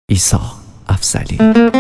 عیسی افضلی.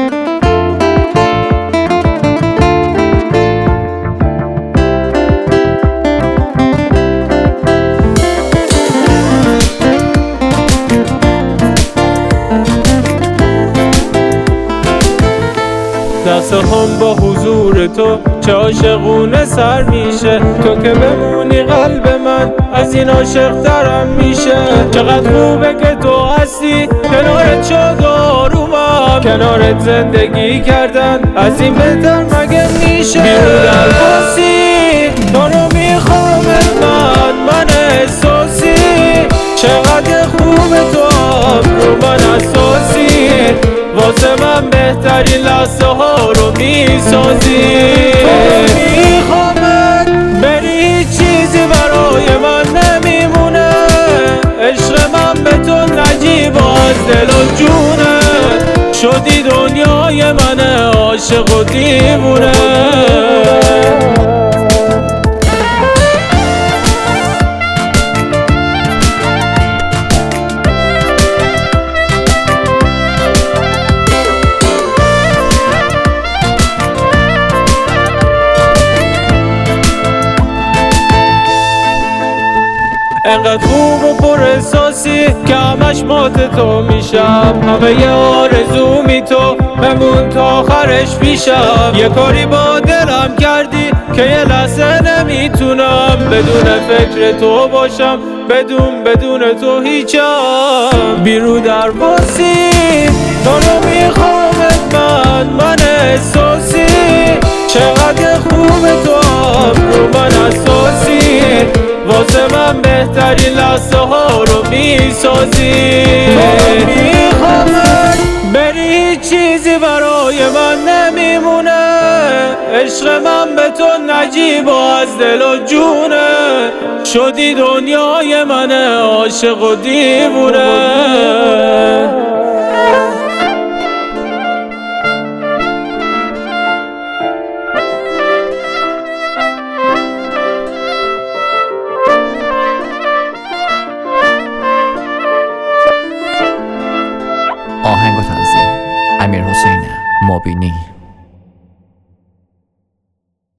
دستم با حضور تو چه عاشقونه سر میشه، تو که بمونی قلب من از این عاشق ترم میشه. چقدر خوبه که تو هستی، کنارت شد آرومم، کنارت زندگی کردن از این بهتر مگه میشه. بیرون درباسی تو رو میخوام من احساسی، چقدر خوبه تو رو من اساسی، واسه من بهترین لحظه ها رو میسازی. تو میخوامت بری چیزی برای من نمیمونه، عشق من به تو نجیب از دل و جونه، شدی دنیای من عاشق و دیوونه. انقدر خوب و پر احساسی که همش مات تو میشم، همه یه آرزومی تو بمون تا آخرش پیشم. یه کاری با دلم کردی که یه لحظه نمیتونم بدون فکر تو باشم، بدون تو هیچم. بیرو درباسی تو رو میخوامت من احساسی، چقدر خوبه تو رو من اساسی، واسه من بهترین لحظه ها رو میسازی. تو میخوامت بری چیزی برای من نمیمونه، عشق من به تو نجیب از دل و جونه، شدی دنیای من عاشق و دیوونه. آهنگ و تنظیم امیرحسین مابینی.